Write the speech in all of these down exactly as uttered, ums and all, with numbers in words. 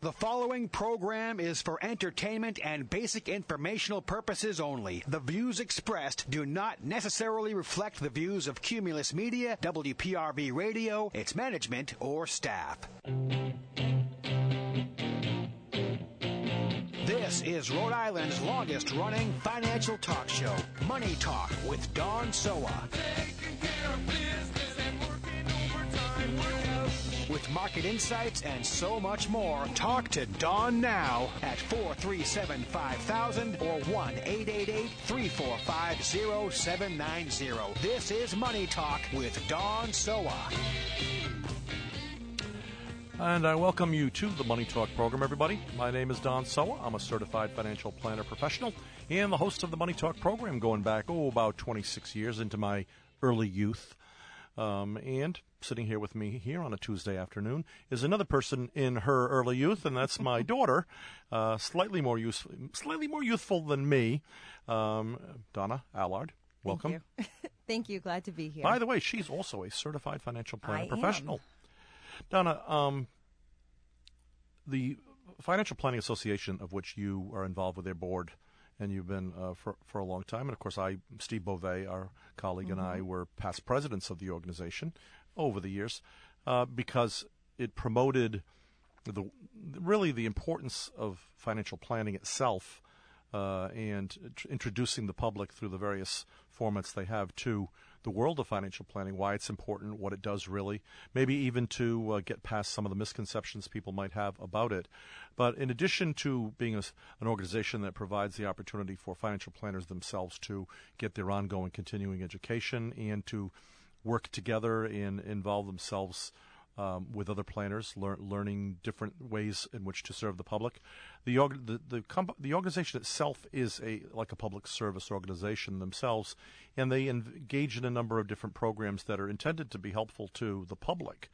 The following program is for entertainment and basic informational purposes only. The views expressed do not necessarily reflect the views of Cumulus Media, W P R V Radio, its management, or staff. This is Rhode Island's longest-running financial talk show, Money Talk with Dawn Soa. Taking care of business and working overtime, work out. With market insights and so much more, talk to Dawn now at four three seven, five thousand or one eight eight eight, three four five, zero seven nine zero. This is Money Talk with Dawn Soa. And I welcome you to the Money Talk program, everybody. My name is Don Soa. I'm a certified financial planner professional and the host of the Money Talk program going back, oh, about twenty-six years into my early youth. Um, and sitting here with me here on a Tuesday afternoon is another person in her early youth, and that's my daughter, uh, slightly more useful, slightly more youthful than me, um, Donna Allard. Welcome. Thank you. Thank you. Glad to be here. By the way, she's also a certified financial planner I professional. Am. Donna, um, the Financial Planning Association, of which you are involved with their board, and you've been uh, for for a long time. And, of course, I, Steve Beauvais, our colleague, mm-hmm. and I were past presidents of the organization over the years uh, because it promoted the really the importance of financial planning itself uh, and t- introducing the public through the various formats they have to the world of financial planning, why it's important, what it does really, maybe even to uh, get past some of the misconceptions people might have about it. But in addition to being a, an organization that provides the opportunity for financial planners themselves to get their ongoing continuing education and to work together and involve themselves Um, with other planners, lear- learning different ways in which to serve the public. The org- the the, comp- the organization itself is a like a public service organization themselves, and they en- engage in a number of different programs that are intended to be helpful to the public.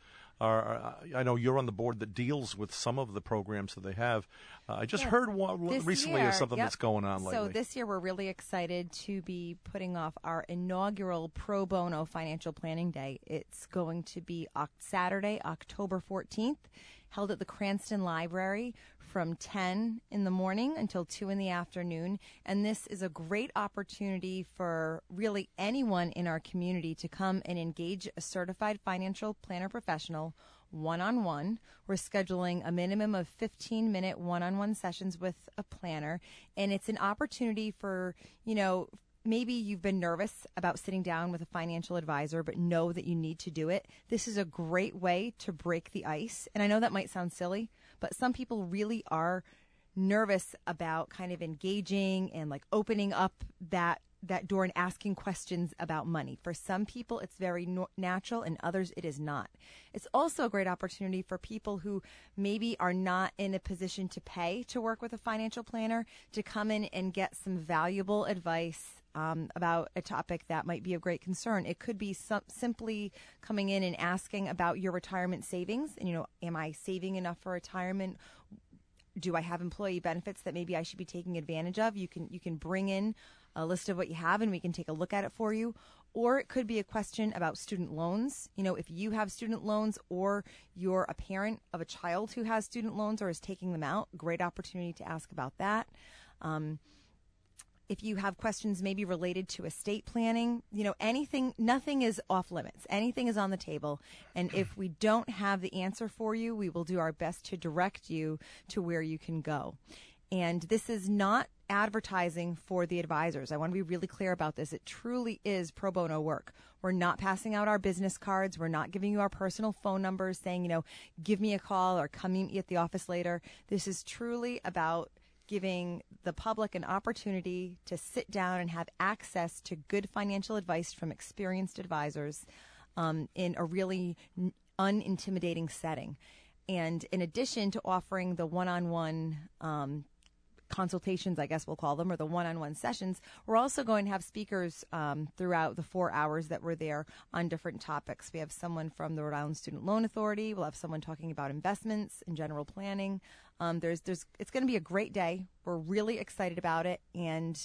Uh, I know you're on the board that deals with some of the programs that they have. Uh, I just yeah. heard one This recently year, of something yep. that's going on lately. So this year we're really excited to be putting off our inaugural Pro Bono Financial Planning Day. It's going to be Saturday, October fourteenth, held at the Cranston Library from ten in the morning until two in the afternoon. And this is a great opportunity for really anyone in our community to come and engage a certified financial planner professional one-on-one. We're scheduling a minimum of fifteen minute one-on-one sessions with a planner. And it's an opportunity for, you know, maybe you've been nervous about sitting down with a financial advisor, but know that you need to do it. This is a great way to break the ice. And I know that might sound silly, but some people really are nervous about kind of engaging and like opening up that that door and asking questions about money. For some people, it's very no- natural, and others it is not. It's also a great opportunity for people who maybe are not in a position to pay to work with a financial planner to come in and get some valuable advice um, about a topic that might be of great concern. It could be some, simply coming in and asking about your retirement savings. And, you know, am I saving enough for retirement? Do I have employee benefits that maybe I should be taking advantage of? You can you can bring in a list of what you have and we can take a look at it for you. Or it could be a question about student loans. You know, if you have student loans or you're a parent of a child who has student loans or is taking them out, great opportunity to ask about that. Um, If you have questions maybe related to estate planning, you know, anything, nothing is off limits. Anything is on the table. And if we don't have the answer for you, we will do our best to direct you to where you can go. And this is not advertising for the advisors. I want to be really clear about this. It truly is pro bono work. We're not passing out our business cards. We're not giving you our personal phone numbers saying, you know, give me a call or come meet me at the office later. This is truly about giving the public an opportunity to sit down and have access to good financial advice from experienced advisors um, in a really n- unintimidating setting. And in addition to offering the one-on-one um, consultations, I guess we'll call them, or the one-on-one sessions, we're also going to have speakers um, throughout the four hours that we're there on different topics. We have someone from the Rhode Island Student Loan Authority. We'll have someone talking about investments and general planning. Um, there's, there's, it's going to be a great day. We're really excited about it, and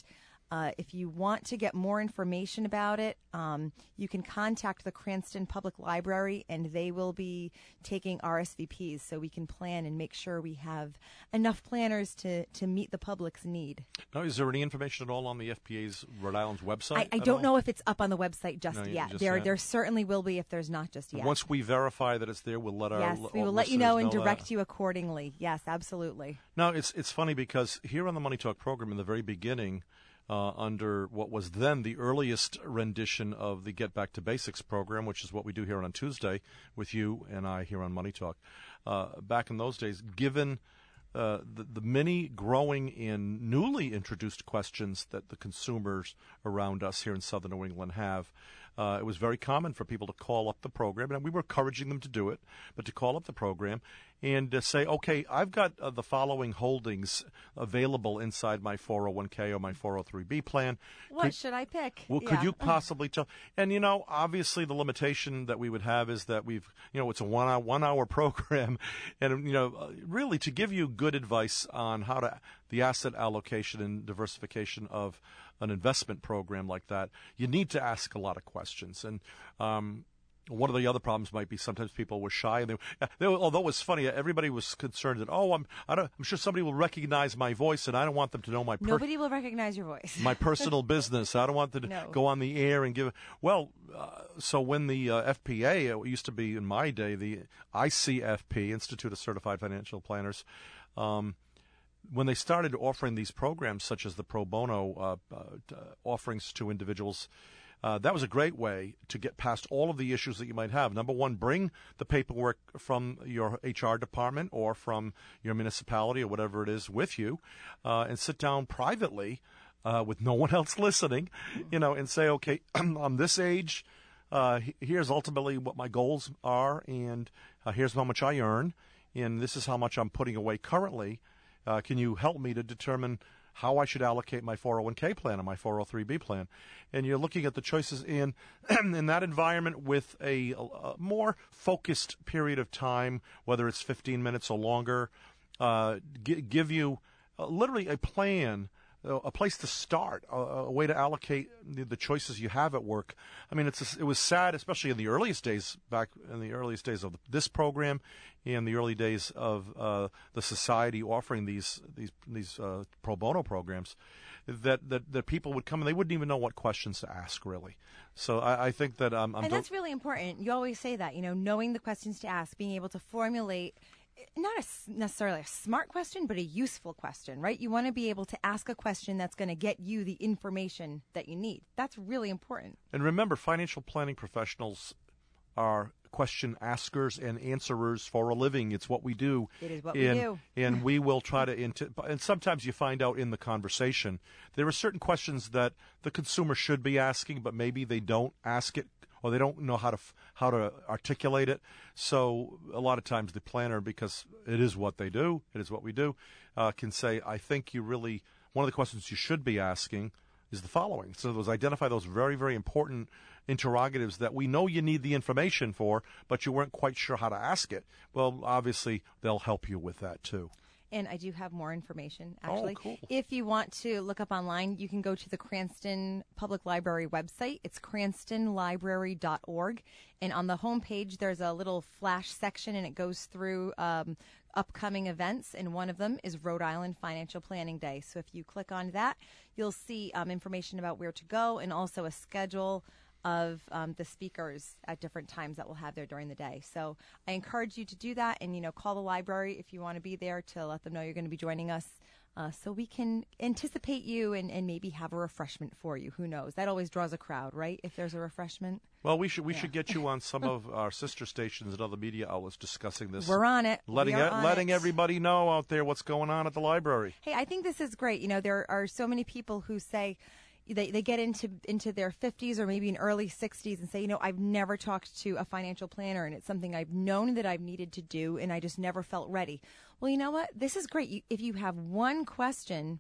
Uh, if you want to get more information about it, um, you can contact the Cranston Public Library, and they will be taking R S V Ps so we can plan and make sure we have enough planners to, to meet the public's need. Now, is there any information at all on the F P A's Rhode Island's website? I, I at don't all? know if it's up on the website just No, you yet. just there, yet. there certainly will be if there's not just yet. Once we verify that it's there, we'll let our yes, l- we will all let you know and listeners direct that. you accordingly. Yes, absolutely. Now, it's it's funny because here on the Money Talk program in the very beginning, uh, under what was then the earliest rendition of the Get Back to Basics program, which is what we do here on Tuesday with you and I here on Money Talk, uh, back in those days, given uh, the, the many growing and newly introduced questions that the consumers around us here in Southern New England have, Uh, it was very common for people to call up the program, and we were encouraging them to do it, but to call up the program and uh, say, okay, I've got uh, the following holdings available inside my four oh one k or my four oh three b plan. What Could, should I pick? well, Yeah. could you possibly tell? And, you know, obviously the limitation that we would have is that we've, you know, it's a one-hour, one-hour program, and, you know, uh, really to give you good advice on how to, the asset allocation and diversification of an investment program like that, you need to ask a lot of questions. And um, one of the other problems might be sometimes people were shy. And they, they, although it was funny, everybody was concerned that, oh, I'm, I don't, I'm sure somebody will recognize my voice, and I don't want them to know my per- Nobody will recognize your voice. my personal business. I don't want them to No. go on the air and give. Well, uh, so when the uh, F P A, it used to be in my day, the I C F P, Institute of Certified Financial Planners, um, when they started offering these programs, such as the pro bono uh, uh, offerings to individuals, uh, that was a great way to get past all of the issues that you might have. Number one, bring the paperwork from your H R department or from your municipality or whatever it is with you, uh, and sit down privately uh, with no one else listening, you know, and say, okay, I'm this age. Uh, here's ultimately what my goals are, and uh, here's how much I earn, and this is how much I'm putting away currently. Uh, can you help me to determine how I should allocate my four oh one k plan and my four oh three b plan? And you're looking at the choices in in that environment with a, a more focused period of time, whether it's fifteen minutes or longer, uh, g- give you uh, literally a plan, uh, a place to start, a, a way to allocate the, the choices you have at work. I mean, it's a, it was sad, especially in the earliest days, back in the earliest days of this program, in the early days of uh, the society offering these these these uh, pro bono programs, that, that that people would come and they wouldn't even know what questions to ask, really. So I, I think that um, I'm and that's really important. You always say that, you know, knowing the questions to ask, being able to formulate not a, necessarily a smart question, but a useful question, right? You want to be able to ask a question that's going to get you the information that you need. That's really important. And remember, financial planning professionals are question askers and answerers for a living. It's what we do. It is what and, we do. And we will try to, int- and sometimes you find out in the conversation, there are certain questions that the consumer should be asking, but maybe they don't ask it, or they don't know how to f- how to articulate it. So a lot of times the planner, because it is what they do, it is what we do, uh, can say, I think you really, one of the questions you should be asking is the following. So those identify those very, very important interrogatives that we know you need the information for, but you weren't quite sure how to ask it. Well, obviously, they'll help you with that, too. And I do have more information, actually. Oh, cool. If you want to look up online, you can go to the Cranston Public Library website. It's cranston library dot org. And on the homepage, there's a little flash section, and it goes through um, upcoming events. And one of them is Rhode Island Financial Planning Day. So if you click on that, you'll see um, information about where to go and also a schedule of um, the speakers at different times that we'll have there during the day. So I encourage you to do that, and, you know, call the library if you want to be there to let them know you're going to be joining us, uh, so we can anticipate you and, and maybe have a refreshment for you. Who knows? That always draws a crowd, right? If there's a refreshment. Well, we should we Yeah. should get you on some of our sister stations and other media outlets discussing this. We're on it. Letting We are e- on letting it. everybody know out there what's going on at the library. Hey, I think this is great. You know, there are so many people who say, They they get into into their fifties or maybe in early sixties and say, you know, I've never talked to a financial planner, and it's something I've known that I've needed to do, and I just never felt ready. Well, you know what? This is great. You, if you have one question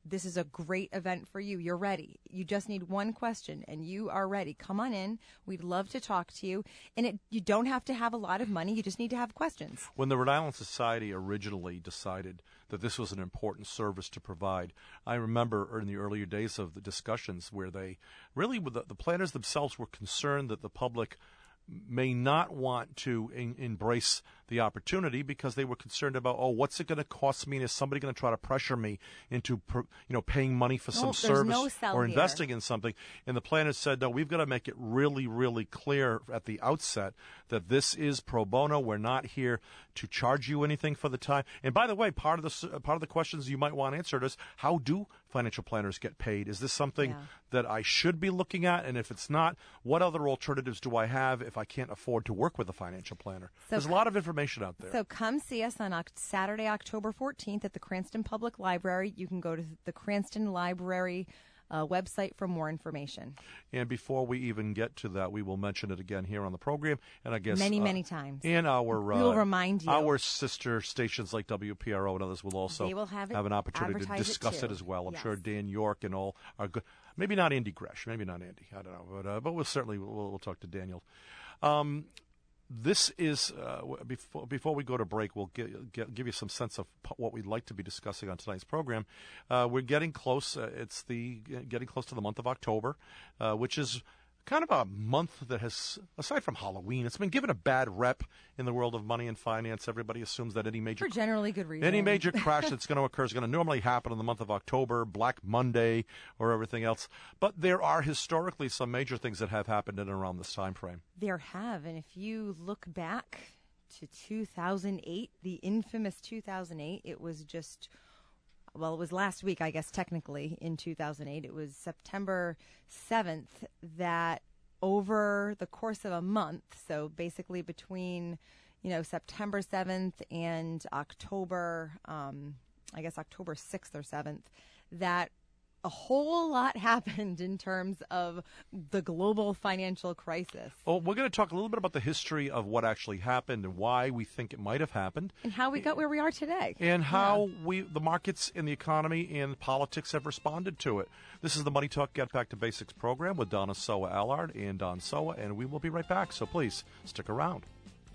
this is a great event for you. You're ready. You just need one question, and you are ready. Come on in. We'd love to talk to you. And it, you don't have to have a lot of money. You just need to have questions. When the Rhode Island Society originally decided that this was an important service to provide, I remember in the earlier days of the discussions where they really, the, the planners themselves were concerned that the public may not want to in, embrace the opportunity because they were concerned about, oh, what's it going to cost me, and is somebody going to try to pressure me into, you know, paying money for some Nope, there's service no sell or here. investing in something? And the planners said, no, we've got to make it really, really clear at the outset that this is pro bono. We're not here to charge you anything for the time. And by the way, part of the part of the questions you might want answered is, how do financial planners get paid? Is this something Yeah. that I should be looking at? And if it's not, what other alternatives do I have if I can't afford to work with a financial planner? So There's a lot of information out there. So come see us on Oct- Saturday, October fourteenth at the Cranston Public Library. You can go to the Cranston Library uh, website for more information. And before we even get to that, we will mention it again here on the program, and I guess Many, uh, many times. And our uh, We will remind you. our sister stations like W P R O and others will also They will have it- an opportunity to advertise it discuss it, too. as well. I'm Yes. sure Dan York and all are good. Maybe not Andy Gresh. Maybe not Andy. I don't know, but uh, but we'll certainly we'll, we'll talk to Daniel. Um, This is, uh, before, before we go to break, we'll get, get, give you some sense of p- what we'd like to be discussing on tonight's program. Uh, we're getting close. Uh, it's the getting close to the month of October, uh, which is kind of a month that has, aside from Halloween, it's been given a bad rep in the world of money and finance. Everybody assumes that any major For generally good reason. any major crash that's going to occur is going to normally happen in the month of October, Black Monday, or everything else. But there are historically some major things that have happened in and around this time frame. There have, and if you look back to two thousand eight, the infamous two thousand eight, it was just, well, it was last week, I guess, technically, in two thousand eight. It was September seventh that over the course of a month, so basically between, you know, September seventh and October, um, I guess October sixth or seventh, that a whole lot happened in terms of the global financial crisis. Well, we're going to talk a little bit about the history of what actually happened and why we think it might have happened. And how we got where we are today. And how we, the markets and the economy and politics have responded to it. This is the Money Talk Get Back to Basics program with Donna Soa Allard and Don Soa, and we will be right back. So please stick around.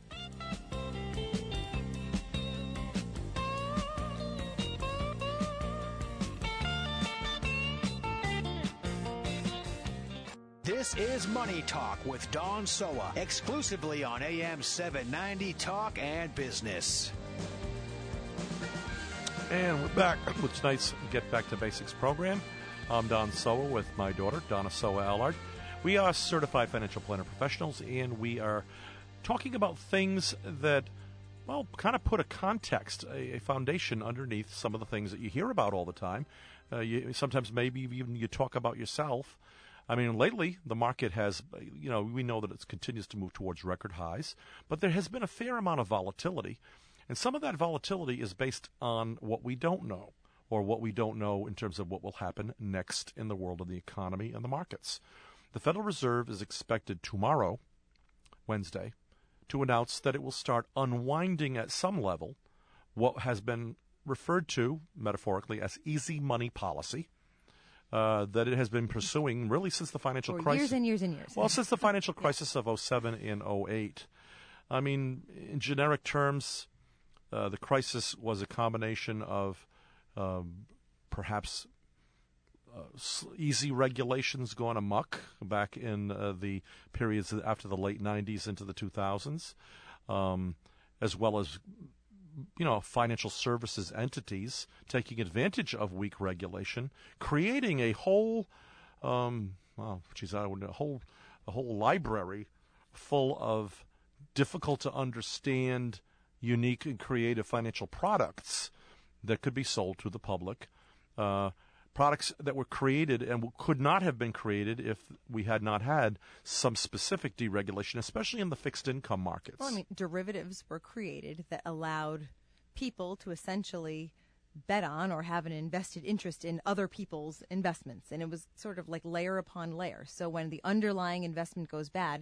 This is Money Talk with Don Soa, exclusively on A M seven ninety Talk and Business. And we're back with tonight's Get Back to Basics program. I'm Don Soa with my daughter, Donna Soa Allard. We are certified financial planner professionals, and we are talking about things that, well, kind of put a context, a, a foundation underneath some of the things that you hear about all the time. Uh, you, sometimes maybe even you talk about yourself. I mean, lately, the market has, you know, we know that it continues to move towards record highs, but there has been a fair amount of volatility. And some of that volatility is based on what we don't know, or what we don't know in terms of what will happen next in the world of the economy and the markets. The Federal Reserve is expected tomorrow, Wednesday, to announce that it will start unwinding at some level what has been referred to, metaphorically, as easy money policy. Uh, that it has been pursuing really since the financial For crisis. years and years and years. Well, since the financial crisis of oh seven and oh eight. I mean, in generic terms, uh, the crisis was a combination of um, perhaps uh, easy regulations going amok back in uh, the periods after the late nineties into the two thousands, um, as well as you know, financial services entities taking advantage of weak regulation, creating a whole, um, well, geez, I don't know, a whole, a whole library full of difficult to understand, unique and creative financial products that could be sold to the public. Uh, products that were created and could not have been created if we had not had some specific deregulation, especially in the fixed income markets. Well, I mean, derivatives were created that allowed people to essentially bet on or have an invested interest in other people's investments. And it was sort of like layer upon layer. So when the underlying investment goes bad,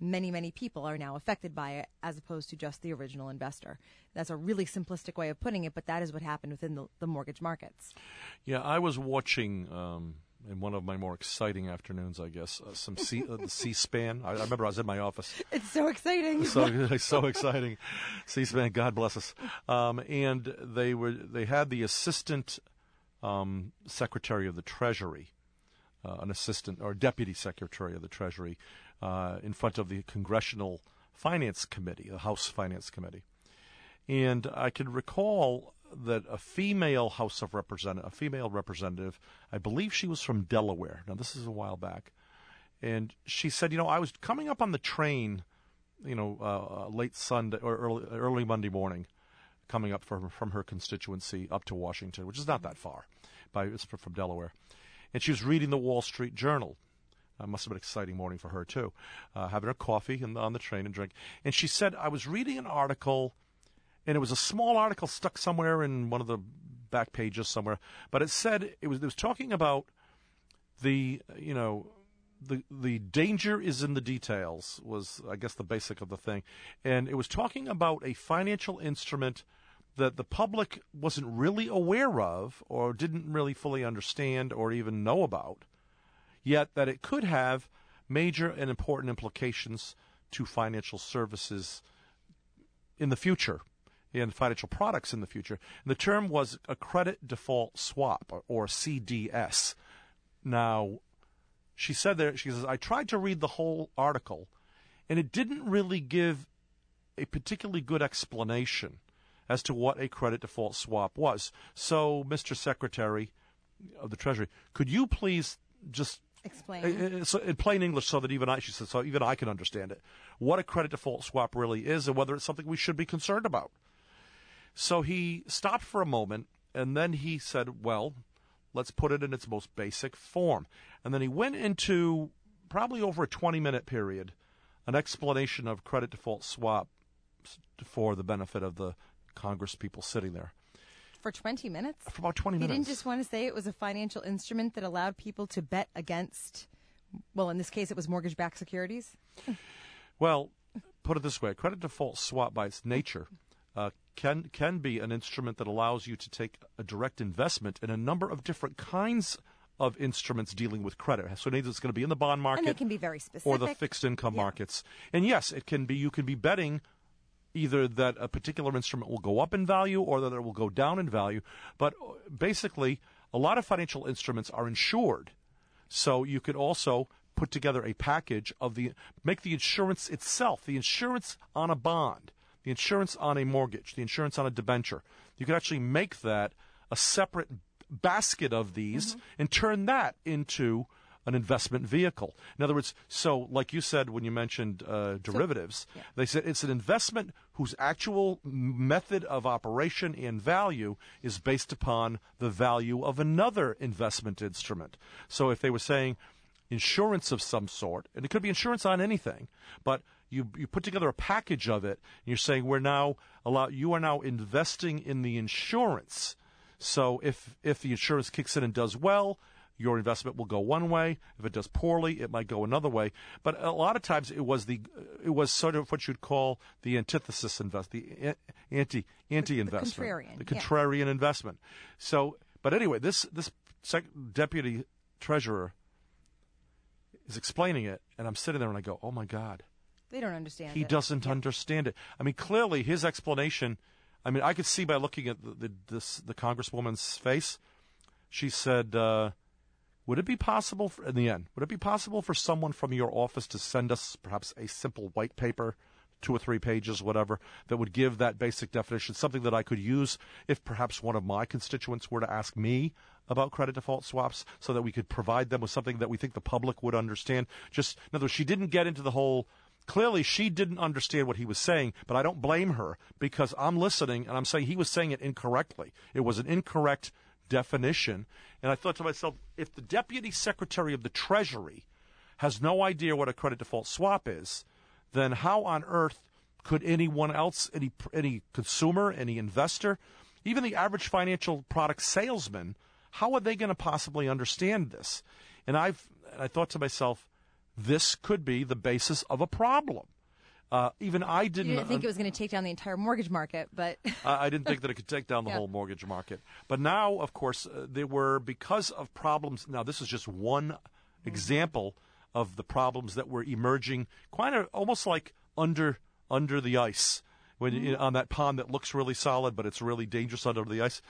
many, many people are now affected by it as opposed to just the original investor. That's a really simplistic way of putting it, but that is what happened within the, the mortgage markets. Yeah, I was watching um, in one of my more exciting afternoons, I guess, uh, some C, uh, the C-SPAN. I, I remember I was in my office. It's so exciting. So so exciting. C-SPAN, God bless us. Um, and they were they had the assistant um, secretary of the Treasury, uh, an assistant or deputy secretary of the Treasury, uh, in front of the Congressional Finance Committee, the House Finance Committee. And I can recall that a female House of Representative, a female representative, I believe she was from Delaware. Now, this is a while back. And she said, you know, I was coming up on the train, you know, uh, late Sunday or early, early Monday morning, coming up from, from her constituency up to Washington, which is not that far. By, it's from Delaware. And she was reading the Wall Street Journal. It must have been an exciting morning for her, too, uh, having her coffee in, on the train and drink. And she said, I was reading an article, and it was a small article stuck somewhere in one of the back pages somewhere. But it said, it was, it was talking about the, you know, the the danger is in the details was, I guess, the basic of the thing. And it was talking about a financial instrument that the public wasn't really aware of or didn't really fully understand or even know about, yet that it could have major and important implications to financial services in the future and financial products in the future. And the term was a credit default swap, or, or C D S. Now, she said there, she says, I tried to read the whole article, and it didn't really give a particularly good explanation as to what a credit default swap was. So, Mister Secretary of the Treasury, could you please just explain uh, so in plain English, so that even I, she said, so even I can understand it, what a credit default swap really is, and whether it's something we should be concerned about. So he stopped for a moment, and then he said, well, let's put it in its most basic form. And then he went into, probably over a twenty-minute period, an explanation of credit default swap for the benefit of the Congress people sitting there. For twenty minutes? For about twenty he minutes. He didn't just want to say it was a financial instrument that allowed people to bet against, well, in this case, it was mortgage-backed securities? Well, put it this way. A credit default swap, by its nature, uh, can can be an instrument that allows you to take a direct investment in a number of different kinds of instruments dealing with credit. So either it's going to be in the bond market, and they can be very specific, or the fixed income yeah. markets. And yes, it can be. You can be betting either that a particular instrument will go up in value or that it will go down in value. But basically, a lot of financial instruments are insured, so you could also put together a package of the make the insurance itself, the insurance on a bond, the insurance on a mortgage, the insurance on a debenture. You could actually make that a separate basket of these mm-hmm. and turn that into an investment vehicle. In other words, so like you said when you mentioned uh, derivatives, so, yeah. they said it's an investment whose actual method of operation and value is based upon the value of another investment instrument. So if they were saying insurance of some sort, and it could be insurance on anything, but you you put together a package of it, and you're saying we're now allow you are now investing in the insurance. So if if the insurance kicks in and does well, your investment will go one way. If it does poorly, it might go another way. But a lot of times, it was the it was sort of what you'd call the antithesis invest, the anti anti investment, the contrarian, the contrarian yeah. investment. So, but anyway, this this sec- deputy treasurer is explaining it, and I'm sitting there and I go, "Oh my God, they don't understand. He it. doesn't yeah. understand it." I mean, clearly his explanation. I mean, I could see by looking at the the, this, the congresswoman's face. She said. Uh, Would it be possible, for, in the end, would it be possible for someone from your office to send us perhaps a simple white paper, two or three pages, whatever, that would give that basic definition, something that I could use if perhaps one of my constituents were to ask me about credit default swaps, so that we could provide them with something that we think the public would understand? Just, in other words, she didn't get into the whole, clearly she didn't understand what he was saying, but I don't blame her, because I'm listening and I'm saying he was saying it incorrectly. It was an incorrect definition. And I thought to myself, if the Deputy Secretary of the Treasury has no idea what a credit default swap is, then how on earth could anyone else, any any consumer, any investor, even the average financial product salesman, how are they going to possibly understand this? And I've I thought to myself, this could be the basis of a problem. Uh, even I didn't, You didn't think it was going to take down the entire mortgage market, but I didn't think that it could take down the Yeah. whole mortgage market. But now, of course, uh, there were, because of problems. Now, this is just one example of the problems that were emerging, quite a, almost like under under the ice, when you, on that pond that looks really solid, but it's really dangerous under the ice.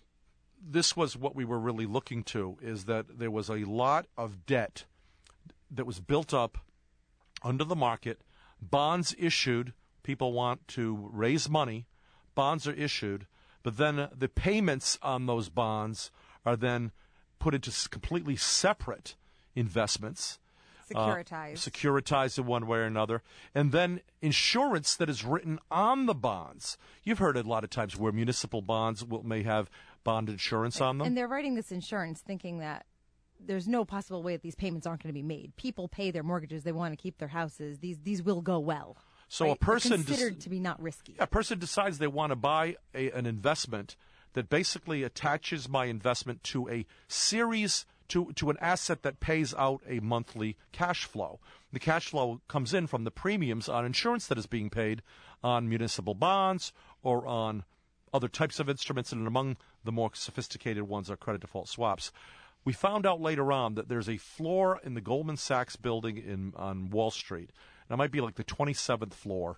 This was what we were really looking to, is that there was a lot of debt that was built up under the market. Bonds issued, people want to raise money, bonds are issued, but then the payments on those bonds are then put into s- completely separate investments. securitized. Uh, securitized in one way or another. And then insurance that is written on the bonds. You've heard it a lot of times where municipal bonds will, may have bond insurance on them. And they're writing this insurance thinking that there's no possible way that these payments aren't going to be made. People pay their mortgages. They want to keep their houses. These these will go well. So right? a person They're considered dec- to be not risky. A person decides they want to buy a, an investment that basically attaches my investment to a series, to, to an asset that pays out a monthly cash flow. The cash flow comes in from the premiums on insurance that is being paid on municipal bonds or on other types of instruments, and among the more sophisticated ones are credit default swaps. We found out later on that there's a floor in the Goldman Sachs building in on Wall Street. That might be like the twenty-seventh floor,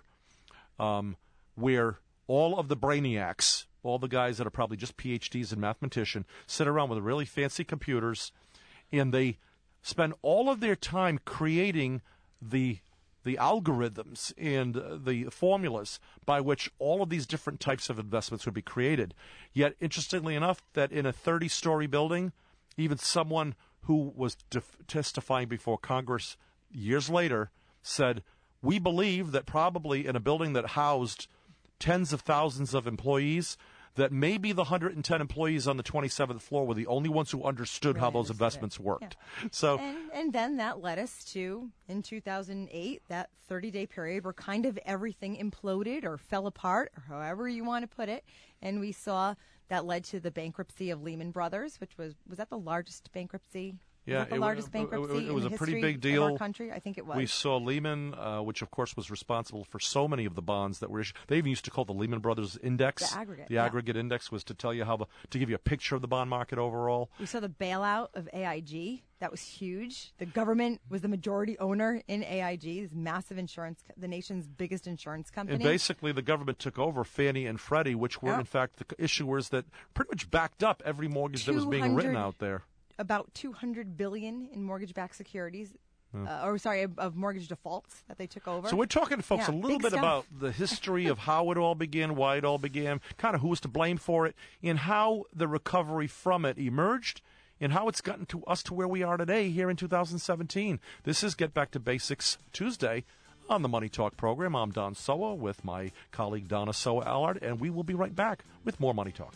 um, where all of the brainiacs, all the guys that are probably just P H Ds and mathematician, sit around with really fancy computers, and they spend all of their time creating the the algorithms and uh, the formulas by which all of these different types of investments would be created. Yet, interestingly enough, that in a thirty-story building, even someone who was def- testifying before Congress years later said, we believe that probably in a building that housed tens of thousands of employees, that maybe the one hundred ten employees on the twenty-seventh floor were the only ones who understood Really how those understood investments it. worked. Yeah. So, And, and then that led us to, in two thousand eight, that thirty-day period where kind of everything imploded or fell apart, or however you want to put it. And we saw that led to the bankruptcy of Lehman Brothers, which was, was that the largest bankruptcy? Yeah, was that the it wa- largest it- bankruptcy it- it was in the a pretty history big deal. of our country? I think it was. we saw Lehman, uh, which of course was responsible for so many of the bonds that were issued. They even used to call it the Lehman Brothers Index. The aggregate, The yeah. aggregate index was to tell you how the to give you a picture of the bond market overall. We saw the bailout of A I G. That was huge. The government was the majority owner in A I G, this massive insurance, co- the nation's biggest insurance company. And basically, the government took over Fannie and Freddie, which were Yeah. in fact the issuers that pretty much backed up every mortgage that was being written 200 out there. About two hundred billion dollars in mortgage-backed securities, uh, or sorry, of, of mortgage defaults that they took over. So we're talking, folks, Yeah, a little big bit stuff. about the history of how it all began, why it all began, kind of who was to blame for it, and how the recovery from it emerged, and how it's gotten to us to where we are today here in two thousand seventeen. This is Get Back to Basics Tuesday on the Money Talk program. I'm Don Soa with my colleague Donna Soa Allard, and we will be right back with more Money Talk.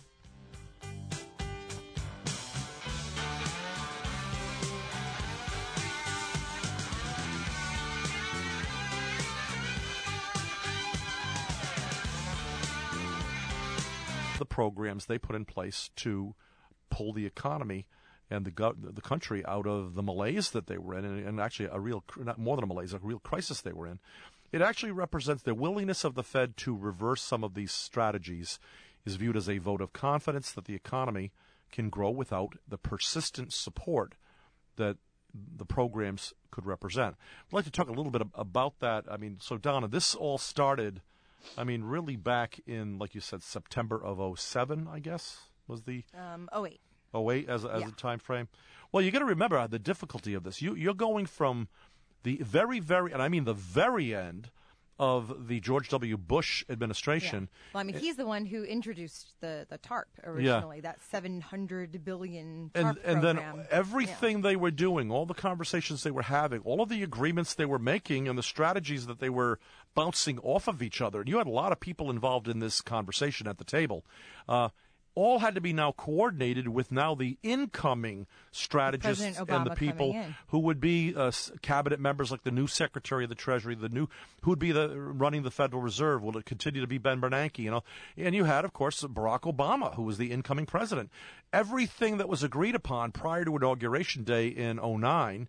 The programs they put in place to pull the economy and the go- the country out of the malaise that they were in, and, and actually a real, not more than a malaise, a real crisis they were in. It actually represents the willingness of the Fed to reverse some of these strategies is viewed as a vote of confidence that the economy can grow without the persistent support that the programs could represent. I'd like to talk a little bit ab- about that. I mean, so Donna, this all started, I mean, really back in, like you said, September of oh seven, I guess, was the um, oh wait, oh eight as, as Yeah. a time frame. Well, you got to remember the difficulty of this. You, you're going from the very, very, and I mean the very end of the George W. Bush administration. Well, I mean, he's the one who introduced the, the TARP originally, that seven hundred billion TARP And, and then program. everything they were doing, all the conversations they were having, all of the agreements they were making, and the strategies that they were bouncing off of each other. And you had a lot of people involved in this conversation at the table. Uh, all had to be now coordinated with now the incoming strategists President and the Obama people coming in. who would be uh, s- cabinet members, like the new Secretary of the Treasury, the new who would be the running the Federal Reserve. Will it continue to be Ben Bernanke? You know, and you had, of course, Barack Obama, who was the incoming president. Everything that was agreed upon prior to Inauguration Day in oh nine.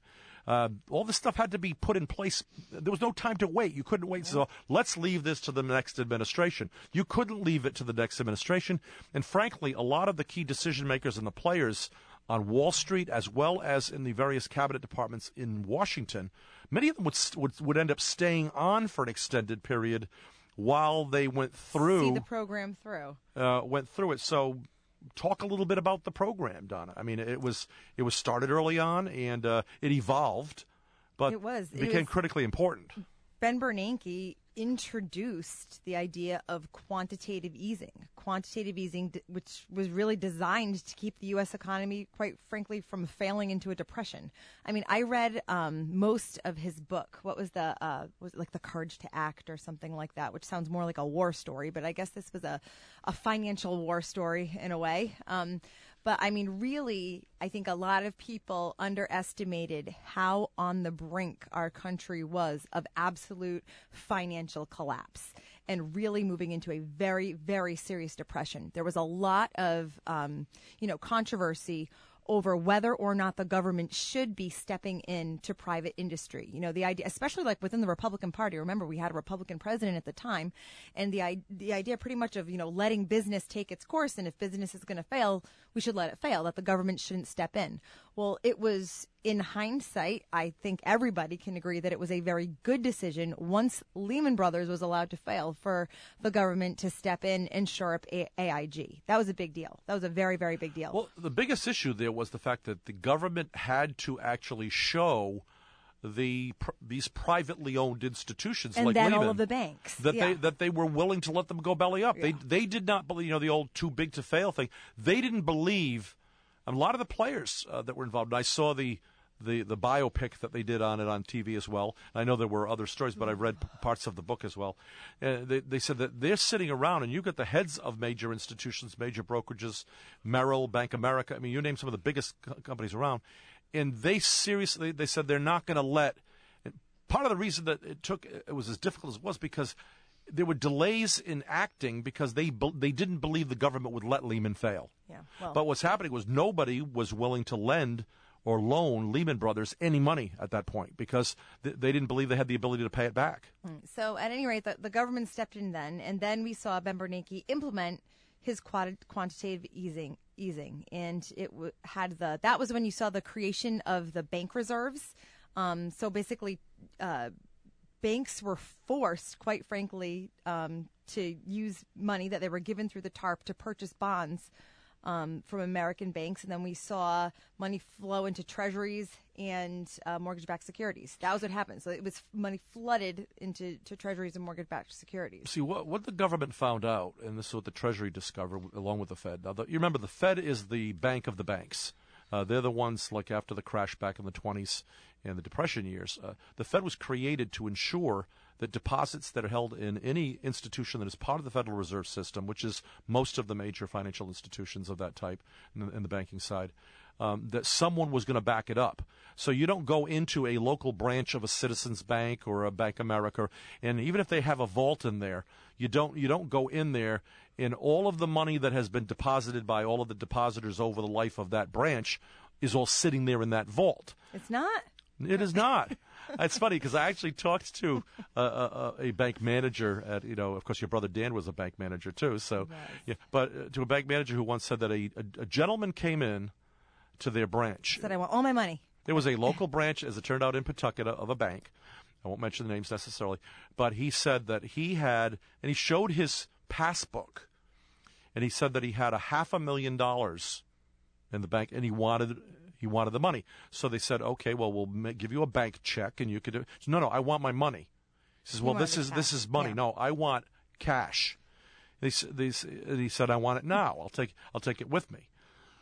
Uh, all this stuff had to be put in place. There was no time to wait. You couldn't wait. So let's leave this to the next administration. You couldn't leave it to the next administration. And frankly, a lot of the key decision makers and the players on Wall Street, as well as in the various cabinet departments in Washington, many of them would would, would end up staying on for an extended period while they went through see the program through. Uh, went through it. So, talk a little bit about the program, Donna. I mean, it was it was started early on, and uh, it evolved, but it was it became was, critically important. Ben Bernanke introduced the idea of quantitative easing, quantitative easing, which was really designed to keep the U S economy, quite frankly, from failing into a depression. I mean, I read um, most of his book. What was the, uh, was it like The Courage to Act or something like that, which sounds more like a war story, but I guess this was a, a financial war story in a way. Um, But, I mean, really, I think a lot of people underestimated how on the brink our country was of absolute financial collapse and really moving into a very, very serious depression. There was a lot of, um, you know, controversy over whether or not the government should be stepping in to private industry. You know, the idea, especially like within the Republican Party. Remember, we had a Republican president at the time, and the the idea pretty much of, you know, letting business take its course, and if business is going to fail, we should let it fail, that the government shouldn't step in. Well, it was, in hindsight, I think everybody can agree that it was a very good decision once Lehman Brothers was allowed to fail for the government to step in and shore up A I G. That was a big deal. That was a very, very big deal. Well, the biggest issue there was the fact that the government had to actually show the these privately owned institutions and like then Lehman, all of the banks that yeah. they that they were willing to let them go belly up. Yeah. They they did not believe, you know, the old too big to fail thing. They didn't believe. And a lot of the players uh, that were involved. And I saw the, the the biopic that they did on it on T V as well. I know there were other stories, but I've read p- parts of the book as well. Uh, they, they said that they're sitting around, and you get the heads of major institutions, major brokerages, Merrill, Bank of America. I mean, you name some of the biggest co- companies around, and they seriously they said they're not going to let. And part of the reason that it took it was as difficult as it was because there were delays in acting because they be, they didn't believe the government would let Lehman fail. Yeah, well. But what's happening was nobody was willing to lend or loan Lehman Brothers any money at that point because th- they didn't believe they had the ability to pay it back. So at any rate, the, the government stepped in then, and then we saw Ben Bernanke implement his quad- quantitative easing. Easing, and it w- had the that was when you saw the creation of the bank reserves. Um, so basically. Uh, Banks were forced, quite frankly, um, to use money that they were given through the TARP to purchase bonds um, from American banks. And then we saw money flow into treasuries and uh, mortgage-backed securities. That was what happened. So it was money flooded into to treasuries and mortgage-backed securities. See, what, what the government found out, and this is what the Treasury discovered along with the Fed. Now, the, you remember the Fed is the bank of the banks. Uh, they're the ones, like after the crash back in the twenties and the Depression years, uh, the Fed was created to ensure that deposits that are held in any institution that is part of the Federal Reserve System, which is most of the major financial institutions of that type in the, in the banking side, um, that someone was going to back it up. So you don't go into a local branch of a Citizens Bank or a Bank America, and even if they have a vault in there, you don't you don't go in there and all of the money that has been deposited by all of the depositors over the life of that branch is all sitting there in that vault. It's not? It is not. It's funny because I actually talked to a, a, a bank manager at, you know, of course, your brother Dan was a bank manager too. So, yeah, but uh, to a bank manager who once said that a, a, a gentleman came in to their branch. Said, I want all my money. There was a local branch, as it turned out, in Pawtucket of a bank. I won't mention the names necessarily, but he said that he had, and he showed his passbook, and he said that he had a half a million dollars in the bank, and he wanted he wanted the money. So they said, okay, well, we'll ma- give you a bank check, and you could. Do. So, no, no, I want my money. He says, well, this is cash. this is money. Yeah. No, I want cash. They, they, and he said, I want it now. I'll take I'll take it with me.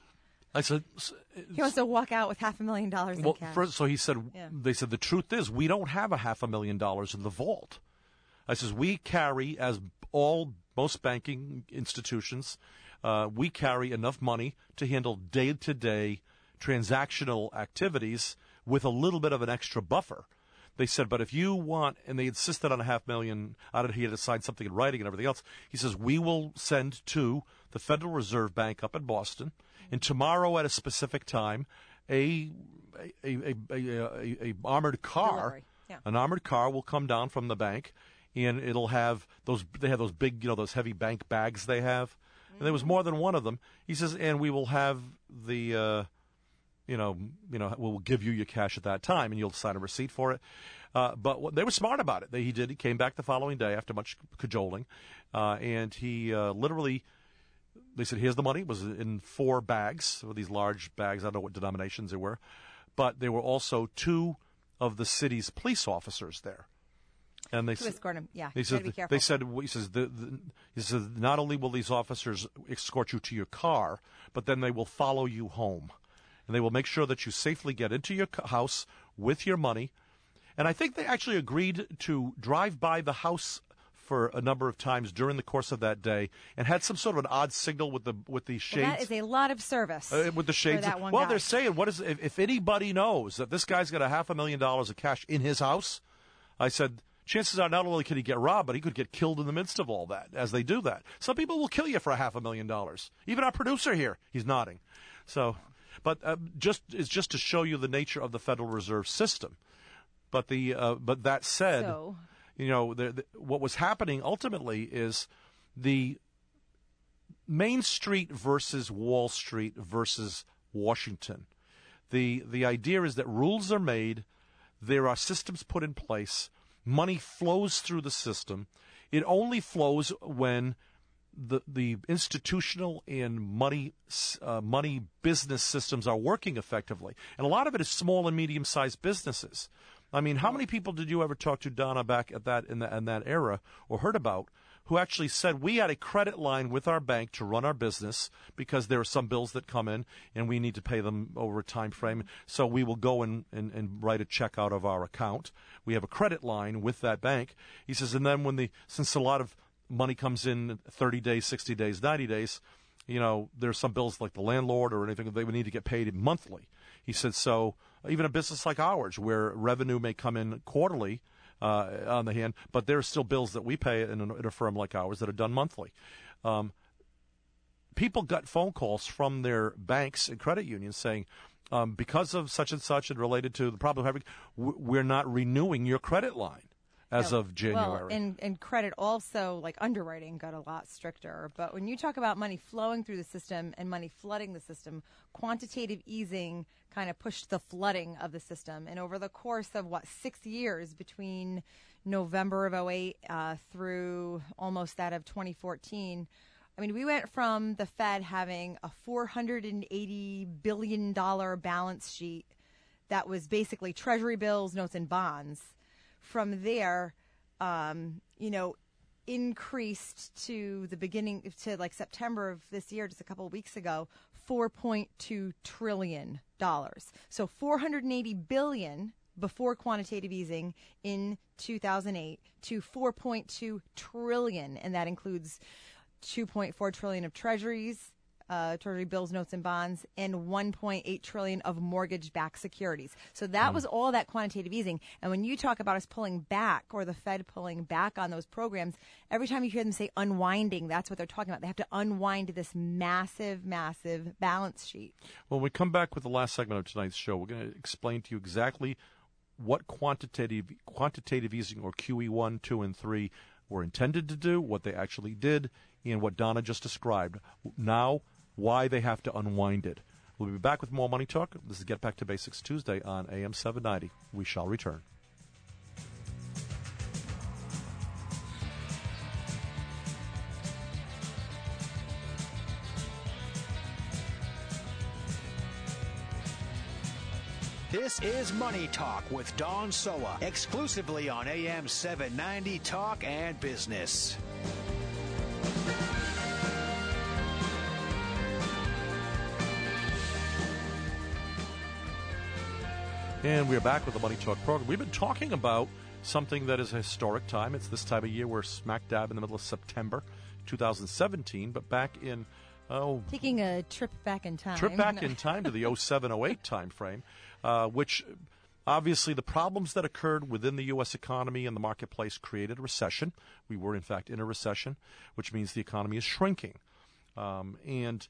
I said, he wants to walk out with half a million dollars well, in cash. First, so he said, yeah. They said, the truth is, we don't have a half a million dollars in the vault. I says, we carry, as all most banking institutions, uh, we carry enough money to handle day-to-day transactional activities with a little bit of an extra buffer. They said, but if you want, and they insisted on a half million, out of he had to sign something in writing and everything else. He says, we will send to the Federal Reserve Bank up in Boston, and tomorrow at a specific time, a a a, a, a, a armored car, yeah. an armored car will come down from the bank, and it'll have those. They have those big, you know, those heavy bank bags they have. Mm-hmm. And there was more than one of them. He says, and we will have the, uh, you know, you know, we'll give you your cash at that time, and you'll sign a receipt for it. Uh, but what, they were smart about it. They, he did. He came back the following day after much cajoling, uh, and he uh, literally. They said, here's the money. It was in four bags, these large bags. I don't know what denominations they were. But there were also two of the city's police officers there. And they to said, escort him, yeah. They said, be careful. they said, he says, the, the, he says, not only will these officers escort you to your car, but then they will follow you home. And they will make sure that you safely get into your house with your money. And I think they actually agreed to drive by the house for a number of times during the course of that day, and had some sort of an odd signal with the with the shades. Well, that is a lot of service. Uh, with the shades. For that one well, guy. They're saying, what is if, if anybody knows that this guy's got a half a million dollars of cash in his house, I said, chances are not only could he get robbed, but he could get killed in the midst of all that. As they do that, some people will kill you for a half a million dollars. Even our producer here, he's nodding. So, but uh, just it's just to show you the nature of the Federal Reserve System. But the uh, but that said. So. You know, the, the, what was happening ultimately is the Main Street versus Wall Street versus Washington. The the idea is that rules are made, there are systems put in place, money flows through the system. It only flows when the the institutional and money uh, money business systems are working effectively, and a lot of it is small and medium sized businesses. I mean, how many people did you ever talk to, Donna, back at that in, the, in that era, or heard about, who actually said we had a credit line with our bank to run our business because there are some bills that come in and we need to pay them over a time frame, so we will go and, and, and write a check out of our account. We have a credit line with that bank. He says, and then when the since a lot of money comes in thirty days, sixty days, ninety days, you know, there's some bills like the landlord or anything, they would need to get paid monthly. He said, so even a business like ours, where revenue may come in quarterly uh, on the hand, but there are still bills that we pay in a, in a firm like ours that are done monthly. Um, people got phone calls from their banks and credit unions saying, um, because of such and such and related to the problem of having, we're not renewing your credit line as No. of January. Well, and, and credit also, like underwriting got a lot stricter. But when you talk about money flowing through the system and money flooding the system, quantitative easing kind of pushed the flooding of the system. And over the course of, what, six years between November of oh eight uh, through almost that of twenty fourteen, I mean, we went from the Fed having a four hundred eighty billion dollars balance sheet that was basically treasury bills, notes, and bonds. From there, um, you know, increased to the beginning to like September of this year, just a couple of weeks ago, four point two trillion dollars. So four hundred eighty billion dollars before quantitative easing in two thousand eight to four point two trillion dollars, and that includes two point four trillion dollars of treasuries, Uh, treasury bills, notes, and bonds, and one point eight trillion dollars of mortgage-backed securities. So that mm. was all that quantitative easing. And when you talk about us pulling back, or the Fed pulling back on those programs, every time you hear them say unwinding, that's what they're talking about. They have to unwind this massive, massive balance sheet. When we come back with the last segment of tonight's show, we're going to explain to you exactly what quantitative quantitative easing, or Q E one, two, and three, were intended to do, what they actually did, and what Donna just described. Now, why they have to unwind it. We'll be back with more Money Talk. This is Get Back to Basics Tuesday on A M seven ninety. We shall return. This is Money Talk with Don Soa, exclusively on A M seven ninety Talk and Business. And we're back with the Money Talk program. We've been talking about something that is a historic time. It's this time of year. We're smack dab in the middle of September two thousand seventeen, but back in... oh, Taking a trip back in time. Trip back in time to the oh seven oh eight time frame, uh, which obviously the problems that occurred within the U S economy and the marketplace created a recession. We were, in fact, in a recession, which means the economy is shrinking. Um, and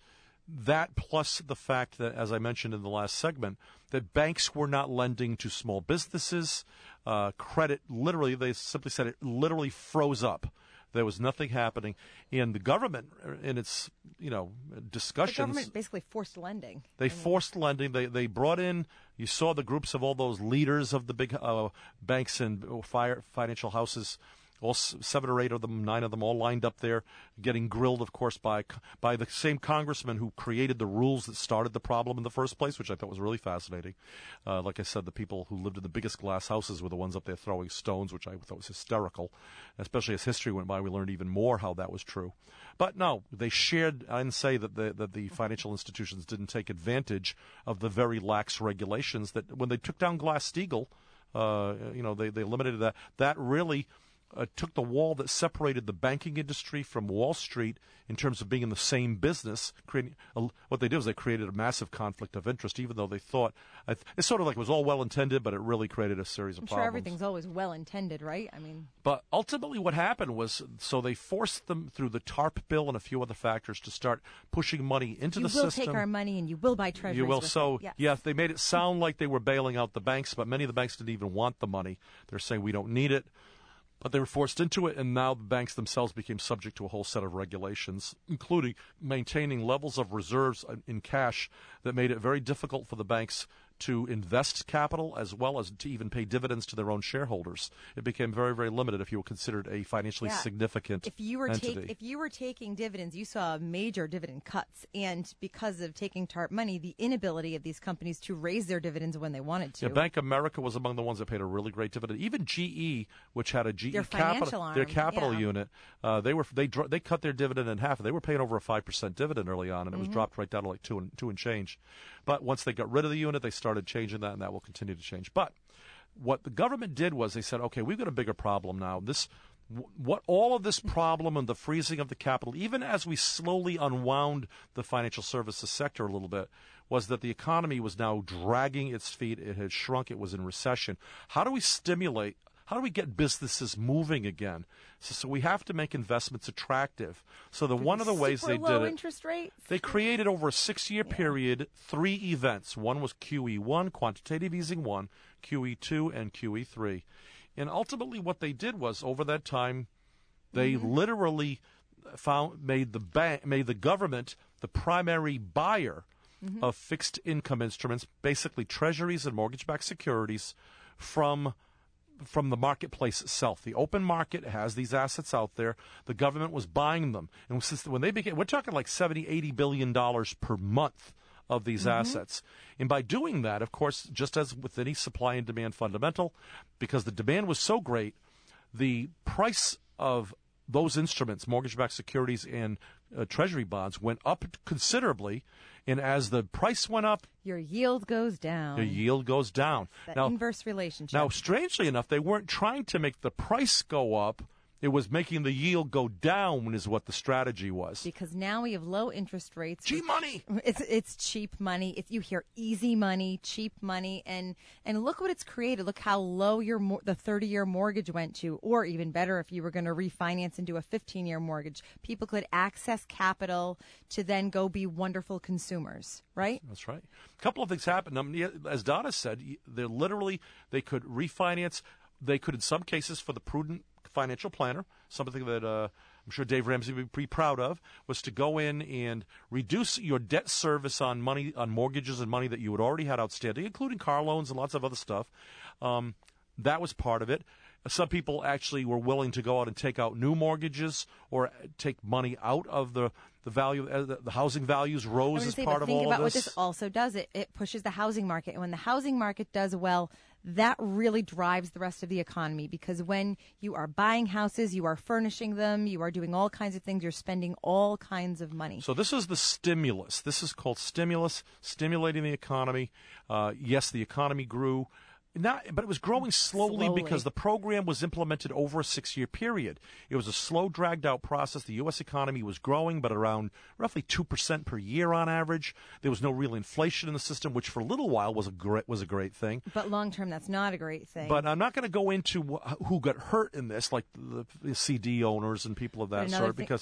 that plus the fact that, as I mentioned in the last segment, that banks were not lending to small businesses. Uh, credit literally, they simply said it literally froze up. There was nothing happening. And the government, in its, you know, discussions... The government basically forced lending. They I mean. forced lending. They they brought in, you saw the groups of all those leaders of the big uh, banks and fire, financial houses, all seven or eight of them, nine of them, all lined up there, getting grilled, of course, by by the same congressman who created the rules that started the problem in the first place, which I thought was really fascinating. Uh, like I said, the people who lived in the biggest glass houses were the ones up there throwing stones, which I thought was hysterical. Especially as history went by, we learned even more how that was true. But no, they shared. I didn't say that the, that the financial institutions didn't take advantage of the very lax regulations that when they took down Glass-Steagall, uh, you know, they, they limited that. That really... Uh, took the wall that separated the banking industry from Wall Street in terms of being in the same business. Creating a, what they did was they created a massive conflict of interest, even though they thought uh, it's sort of like it was all well intended, but it really created a series of I'm problems. sure everything's always well intended, right? I mean, but ultimately, what happened was so they forced them through the TARP bill and a few other factors to start pushing money into you the will system. Take our money and you will buy treasuries. You will. With so it. Yes. yeah, they made it sound like they were bailing out the banks, but many of the banks didn't even want the money. They're saying we don't need it. But they were forced into it, and now the banks themselves became subject to a whole set of regulations, including maintaining levels of reserves in cash that made it very difficult for the banks to invest capital as well as to even pay dividends to their own shareholders. It became very, very limited if you were considered a financially yeah. significant if you were entity. Take, if you were taking dividends, you saw major dividend cuts. And because of taking TARP money, the inability of these companies to raise their dividends when they wanted to. Yeah, Bank of America was among the ones that paid a really great dividend. Even G E, which had a G E their capital, arm, their capital yeah. unit, uh, they were they they cut their dividend in half. They were paying over a five percent dividend early on, and it was mm-hmm. dropped right down to like two and two and change. But once they got rid of the unit, they started changing that, and that will continue to change. But what the government did was they said, okay, we've got a bigger problem now. This, what all of this problem and the freezing of the capital, even as we slowly unwound the financial services sector a little bit, was that the economy was now dragging its feet. It had shrunk. It was in recession. How do we stimulate? How do we get businesses moving again? So, so we have to make investments attractive. So the one of the ways they low did it, interest rates. They created over a six-year yeah. period three events. One was Q E one, quantitative easing one, Q E two, and Q E three. And ultimately, what they did was over that time, they mm-hmm. literally found made the bank, made the government the primary buyer mm-hmm. of fixed income instruments, basically treasuries and mortgage-backed securities, from. from the marketplace itself. The open market has these assets out there. The government was buying them. And since when they began, we're talking like seventy, eighty billion dollars per month of these mm-hmm. assets. And by doing that, of course, just as with any supply and demand fundamental, because the demand was so great, the price of those instruments, mortgage-backed securities and uh, treasury bonds, went up considerably. And as the price went up, your yield goes down. Your yield goes down. That now, inverse relationship. Now, strangely enough, they weren't trying to make the price go up. It was making the yield go down is what the strategy was. Because now we have low interest rates. Cheap money. It's it's cheap money. If you hear easy money, cheap money, and and look what it's created. Look how low your mor- the thirty-year mortgage went to, or even better, if you were going to refinance and do a fifteen-year mortgage, people could access capital to then go be wonderful consumers. Right. That's right. A couple of things happened. Um, as Donna said, they're literally they could refinance. They could, in some cases, for the prudent financial planner, something that uh, I'm sure Dave Ramsey would be pretty proud of, was to go in and reduce your debt service on money, on mortgages and money that you had already had outstanding, including car loans and lots of other stuff. Um, that was part of it. Some people actually were willing to go out and take out new mortgages or take money out of the the value. Uh, the housing values rose as say, part of all all of this. Think about this. what this also does. It, it pushes the housing market. And when the housing market does well, that really drives the rest of the economy, because when you are buying houses, you are furnishing them, you are doing all kinds of things, you're spending all kinds of money. So this is the stimulus. This is called stimulus, stimulating the economy. Uh, yes, the economy grew. Not, but it was growing slowly, slowly because the program was implemented over a six-year period. It was a slow, dragged-out process. The U S economy was growing, but around roughly two percent per year on average. There was no real inflation in the system, which for a little while was a great, was a great thing. But long-term, that's not a great thing. But I'm not going to go into wh- who got hurt in this, like the, the C D owners and people of that sort, thing- because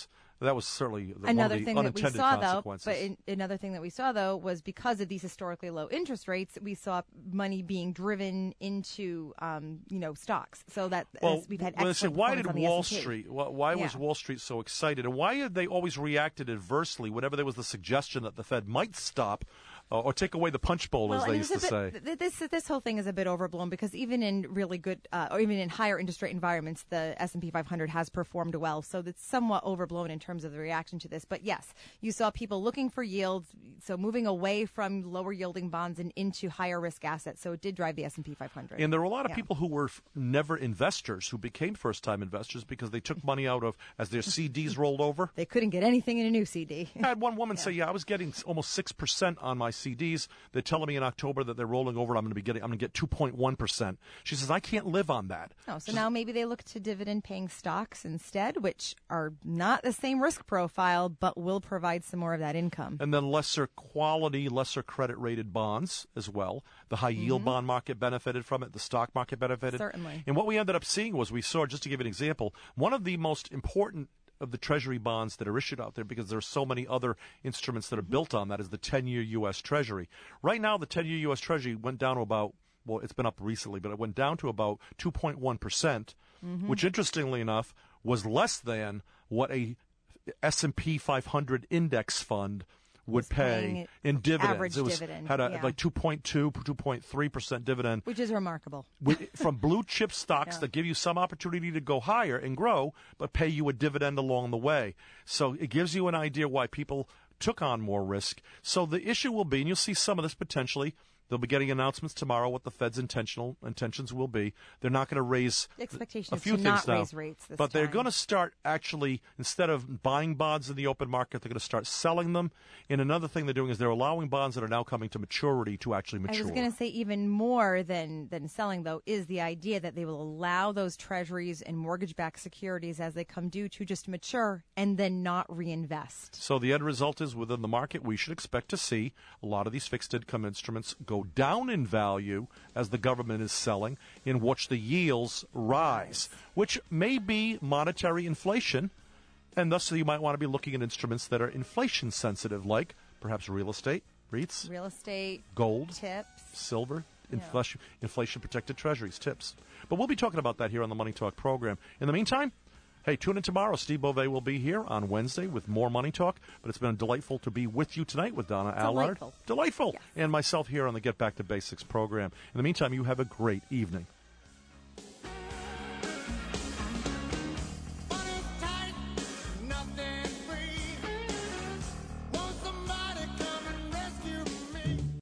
That was certainly the, Another one of the thing that we unintended saw, though, consequences. but in, another thing that we saw, though, was because of these historically low interest rates, we saw money being driven into, um, you know, stocks. So that well, as we've had well, excellent say, why performance did on the Wall S and P. Street? Why, why was Yeah. Wall Street so excited, and why had they always reacted adversely whenever there was the suggestion that the Fed might stop uh, or take away the punch bowl, Well, as and they it's used to a bit, say? th- This this whole thing is a bit overblown because even in really good, uh, or even in higher interest rate environments, the S and P five hundred has performed well. So it's somewhat overblown in terms of the reaction to this. But yes, you saw people looking for yields, so moving away from lower yielding bonds and into higher risk assets. So it did drive the S and P five hundred. And there were a lot of Yeah. people who were f- never investors who became first-time investors because they took money out of as their C Ds rolled over. They couldn't get anything in a new C D. I had one woman say, "Yeah, I was getting s- almost six percent on my C Ds. They're telling me in October that they're rolling over. I'm going to be getting. I'm going to get two point one percent." She says, "I can't live on that." Oh, so now maybe they look to dividend-paying stocks instead, which are not the same risk profile, but will provide some more of that income. And then lesser quality, lesser credit-rated bonds as well. The high-yield Mm-hmm. bond market benefited from it. The stock market benefited. Certainly. And what we ended up seeing was we saw, just to give you an example, one of the most important of the Treasury bonds that are issued out there, because there are so many other instruments that are built on that, is the ten-year U S. Treasury. Right now, the ten-year U S. Treasury went down to about, well, it's been up recently, but it went down to about two point one percent, Mm-hmm. which, interestingly enough, was less than what a S and P five hundred index fund would Was paying pay it- in dividends. average It was dividend, had a yeah. like two point two, two point three percent dividend Which is remarkable. with, from blue chip stocks Yeah. that give you some opportunity to go higher and grow, but pay you a dividend along the way. So it gives you an idea why people took on more risk. So the issue will be, and you'll see some of this potentially. They'll be getting announcements tomorrow what the Fed's intentional intentions will be. They're not going to raise The expectation a is few to things not now, raise rates this but they're time. going to start actually, instead of buying bonds in the open market, they're going to start selling them. And another thing they're doing is they're allowing bonds that are now coming to maturity to actually I mature. was going to say even more than, than selling, though, is the idea that they will allow those treasuries and mortgage-backed securities as they come due to just mature and then not reinvest. So the end result is within the market, we should expect to see a lot of these fixed income instruments go down in value as the government is selling, in which the yields rise, which may be monetary inflation, and thus you might want to be looking at instruments that are inflation sensitive, like perhaps real estate, REITs, Real estate, gold, tips. silver, Yeah. inflation, inflation protected treasuries, tips. But we'll be talking about that here on the Money Talk program. In the meantime, hey, tune in tomorrow. Steve Beauvais will be here on Wednesday with more Money Talk. But it's been delightful to be with you tonight with Donna Allard. Delightful. Delightful. Yes. And myself here on the Get Back to Basics program. In the meantime, you have a great evening.